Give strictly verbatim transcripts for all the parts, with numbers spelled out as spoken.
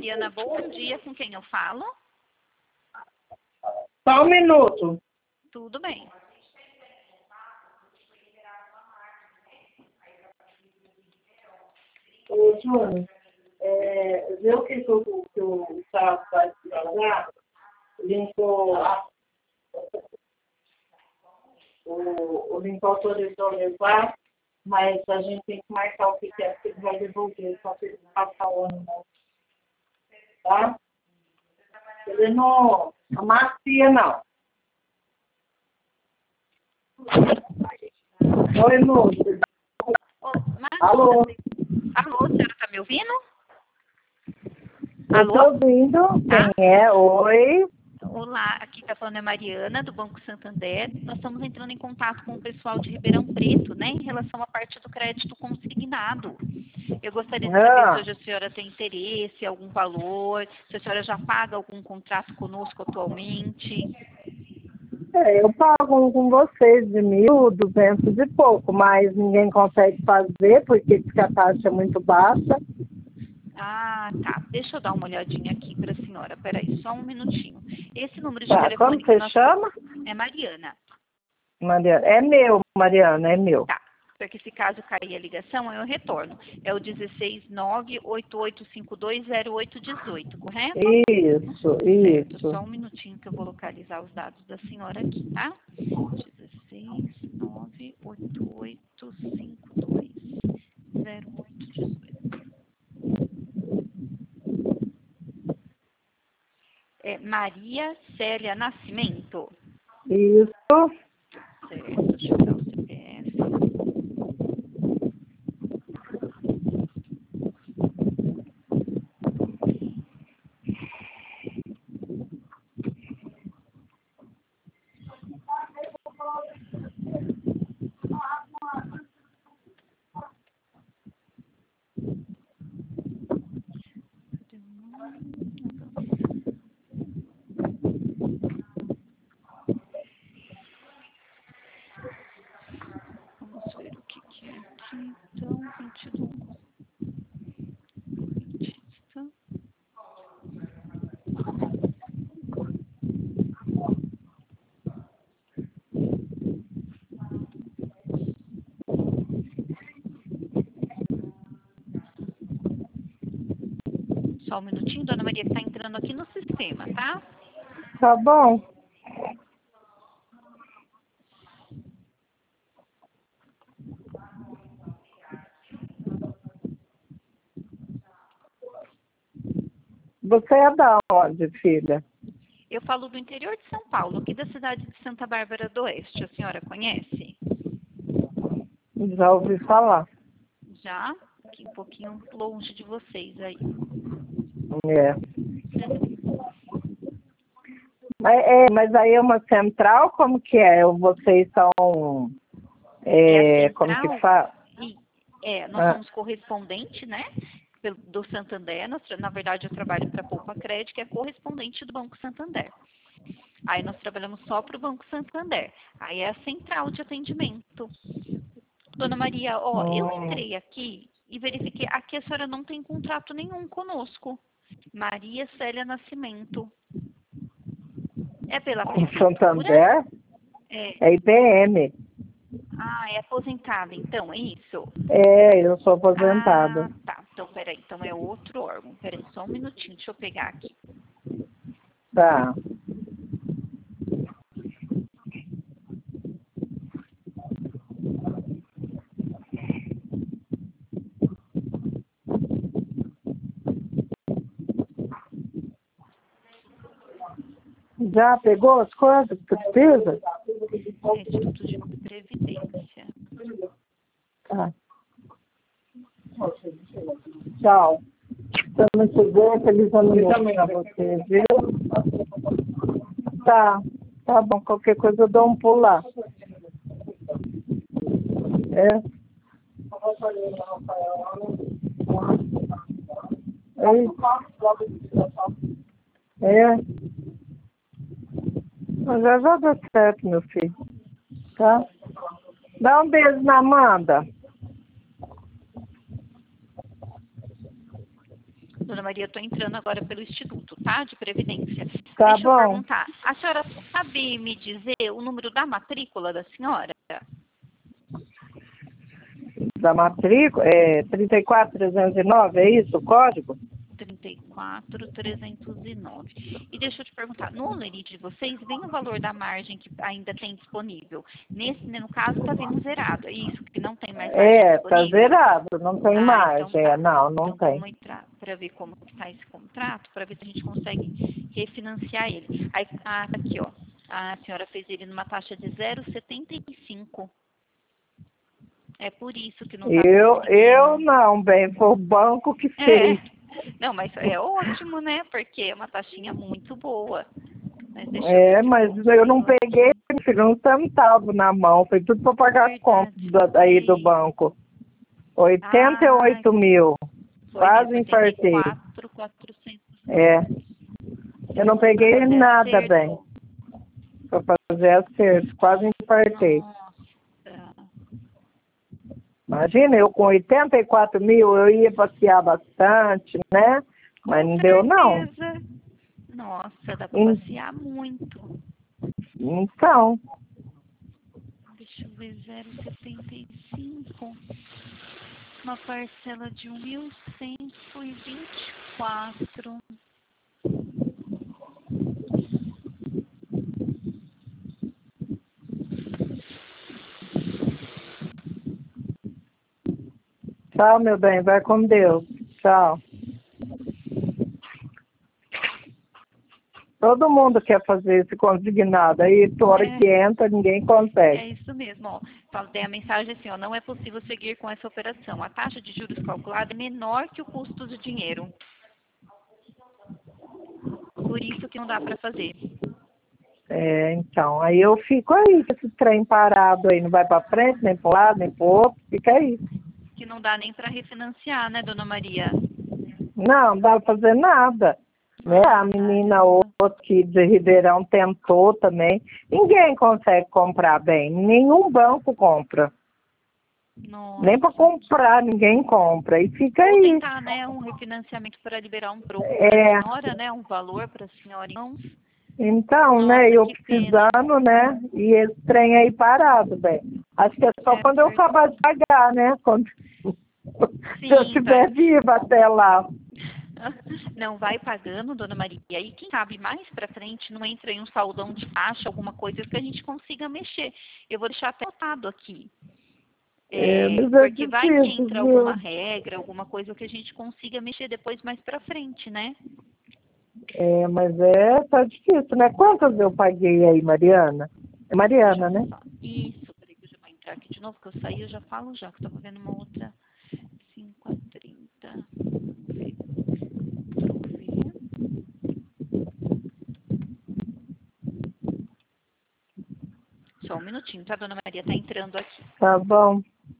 Mariana, bom dia. Com quem eu falo? Só um minuto. Tudo bem. Ô, Júnior, é, vê o que, que o, que o Estado vai precisar. Limpou, o, o Limpou autorizou levar, mas a gente tem que marcar o que é que ele vai devolver, só para ele passar o ano novo. Tá? Ele não amacia, não. Oi, Lúcia. Ô, Mariana, Alô? Alô, a senhora está me ouvindo? Eu Alô? tô ouvindo. Tá? Quem é? Oi. Olá, aqui está falando é Mariana, do Banco Santander. Nós estamos entrando em contato com o pessoal de Ribeirão Preto, né, em relação à parte do crédito consignado. Eu gostaria de saber se Ah, hoje a senhora tem interesse, algum valor, se a senhora já paga algum contrato conosco atualmente. é, eu pago um com vocês de mil, duzentos e pouco, mas ninguém consegue fazer porque diz que a taxa é muito baixa. Ah, tá. Deixa eu dar uma olhadinha aqui para a senhora. Peraí, só um minutinho. Esse número de Tá, como telefone que você nós... chama? É Mariana. Mariana. É meu, Mariana, é meu. Tá. Porque se caso cair a ligação, eu retorno. É o dezesseis nove oito oito cinco dois zero oito um oito, correto? Isso, Certo. isso. Só um minutinho que eu vou localizar os dados da senhora aqui, tá? dezesseis nove oito oito cinco dois zero oito um oito. É Maria Célia Nascimento. Isso. Certo, deixa eu dar o C P F. Vamos ver o que, que é aqui. Então, vinte e dois. Dentista. Só um minutinho, dona Maria, que está entrando aqui no sistema, tá? Tá bom. Você é da onde, filha? Eu falo do interior de São Paulo, aqui da cidade de Santa Bárbara do Oeste. A senhora conhece? Já ouvi falar. Já? Aqui um pouquinho longe de vocês aí. É. Mas, é, mas aí é uma central, como que é? Vocês são, É a é, como que central fala? e é, nós Ah, somos correspondente, né? pelo- Do Santander, nós, tra- na verdade eu trabalho para a Poupa Crédito, que é correspondente do Banco Santander. Aí nós trabalhamos só para o Banco Santander. Aí é a central de atendimento. Dona Maria, ó, eu hum, entrei aqui e verifiquei, aqui a senhora não tem contrato nenhum conosco. Maria Célia Nascimento. É pela prefeitura? Santander? É, É I B M. ah, é aposentada, então, é isso? É, eu sou aposentada. Ah, tá. Então, peraí. Então é outro órgão. Peraí, só um minutinho. Deixa eu pegar aqui. Tá. Já pegou as coisas que precisa? É Instituto de Previdência. Tá. Tchau. Estamos chegando, feliz ano novo pra você, viu? Tá, tá bom. Qualquer coisa eu dou um pulo lá. É. É. É. Mas já já dá certo, meu filho. Tá? Dá um beijo na Amanda. Dona Maria, estou entrando agora pelo Instituto, tá? De Previdência. Tá Deixa eu bom. perguntar, a senhora sabe me dizer o número da matrícula da senhora? Da matrícula, é trinta e quatro, trezentos e nove, é isso o código? trinta e quatro, trezentos e nove. E deixa eu te perguntar, no Olerite de vocês, vem o valor da margem que ainda tem disponível. Nesse, no caso, está vindo zerado. É isso, que não tem mais margem É, tá disponível? zerado, não tem Ah, mais. então É, tá. não, não Então tem. vamos entrar para ver como está esse contrato, para ver se a gente consegue refinanciar ele. Aí, ah, tá aqui, ó. A senhora fez ele numa taxa de zero vírgula setenta e cinco. É por isso que não está Eu, eu conseguindo. não, bem, foi o banco que É. fez. Não, mas é ótimo, né? Porque é uma taxinha muito boa. Mas deixa eu ver É, se eu mas eu não consigo peguei, aqui. filho, um centavo na mão, foi tudo para pagar as contas Verdade, da- aí do foi. banco. oitenta e Ah, oito mil, foi quase mesmo, oitenta e infartei. quatro mil quatrocentos e É, nove. eu não Para peguei fazer nada, bem, acerto. para fazer acerto, quase infartei. Nossa. Imagina, eu com oitenta e quatro mil, eu ia passear bastante, né? Mas Com não deu, não. certeza. Nossa, dá para En- passear muito. Então, Deixa eu ver, zero vírgula setenta e cinco. Uma parcela de um mil cento e vinte e quatro. tchau, meu bem, vai com Deus. Tchau. Todo mundo quer fazer esse consignado. Aí, toda hora É, que entra, ninguém consegue. é isso mesmo, ó. Fala- Tem a mensagem assim, ó, não é possível seguir com essa operação. A taxa de juros calculada é menor que o custo do dinheiro. Por isso que não dá para fazer. É, então, aí eu fico aí, com esse trem parado aí, não vai para frente, nem para um lado, nem para o outro, fica aí. Que não dá nem para refinanciar, né, Dona Maria? Não, não dá para fazer nada. Né? A Ai, menina caramba. outra que de Ribeirão tentou também. Ninguém consegue comprar bem, nenhum banco compra. Nem para Nossa. comprar, ninguém compra. E fica Ou aí. tentar, né, um refinanciamento para liberar um troco para a É, senhora, né, um valor para a senhora em mãos. então, né, Nossa, eu que pena. precisando, né, e esse trem aí parado, bem. Acho que é só É quando eu verdade. acabar de pagar, né? Quando... Se eu Sim, vai. estiver viva até lá. Não, vai pagando, Dona Maria. E aí, quem sabe mais para frente não entra em um saldão de taxa, alguma coisa que a gente consiga mexer. Eu vou deixar até anotado aqui. É, É, mas é porque vai que difícil, entra alguma viu? regra, alguma coisa que a gente consiga mexer depois mais para frente, né? É, mas é, tá difícil, né? Quantas eu paguei aí, Mariana? É Deixa Mariana, eu né? falar. Isso, peraí que eu já vou entrar aqui de novo, que eu saí, eu já falo já, que eu tava vendo uma outra cinco a trinta. Ver, ver. Só um minutinho, tá, Dona Maria? Tá entrando aqui. Tá bom.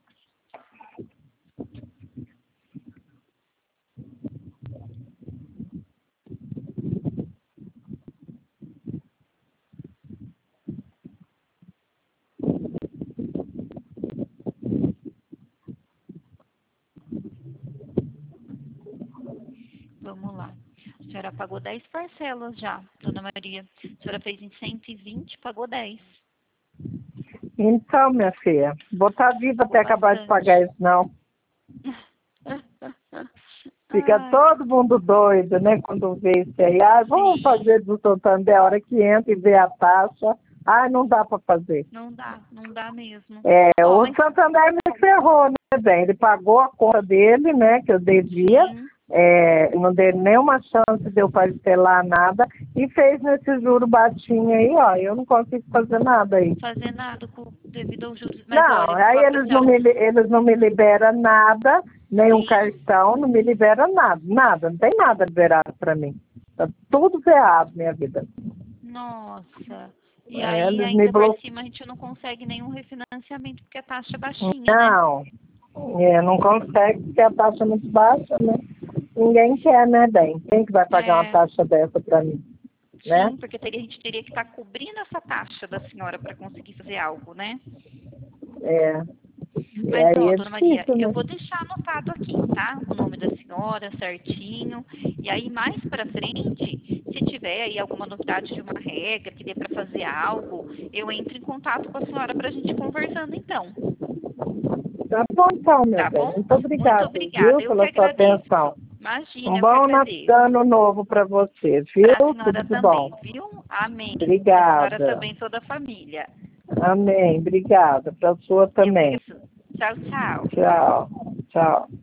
Vamos lá. A senhora pagou dez parcelas já, Dona Maria. A senhora fez em cento e vinte, pagou dez. Então, minha filha, vou estar viva Pagou até acabar de pagar bastante. isso, não. Fica Ai, todo mundo doido, né? Quando vê isso aí. Ah, vamos sim. fazer do Santander a hora que entra e vê a taxa. Ah, não dá para fazer. Não dá, não dá mesmo. É, Ó, o mas Santander me ferrou, né, bem? Ele pagou a conta dele, né, que eu devia. sim, É, não deu nenhuma chance de eu parcelar nada. E fez nesse juro baixinho aí, ó. Eu não consigo fazer nada aí. fazer nada com, devido aos juros. Mas Não, olha, eu vou aí falar pra eles não senhora. me, li- eles não me liberam nada, nenhum Sim, cartão, não me liberam nada, nada, não tem nada liberado para mim. Tá tudo ferrado, minha vida. nossa. E É, aí, eles me ainda por bloqueiam. cima, a gente não consegue nenhum refinanciamento porque a taxa é baixinha, né? Não, é, não consegue porque a taxa é muito baixa, né? Ninguém quer, né, bem? Quem que vai pagar uma É, taxa dessa para mim, né? sim, porque teria, a gente teria que estar cobrindo essa taxa da senhora para conseguir fazer algo, né? É. E Mas, aí ó, é dona Maria, difícil, eu né? vou deixar anotado aqui, tá? O nome da senhora certinho. E aí, mais pra frente, se tiver aí alguma novidade de uma regra, que dê pra fazer algo, eu entro em contato com a senhora pra gente conversando, então. Tá bom, então, meu Tá bem. bom? Muito Muito obrigada, obrigada. viu, Eu que pela sua agradeço. atenção. Imagina, Um eu que bom agradeço. ano novo para você, viu? Pra Tudo senhora de bom. também, viu? Amém. Pra senhora Obrigada. também e toda a família. Amém. Obrigada. Para a sua Eu que também. agradeço. Tchau, tchau. Tchau. Tchau.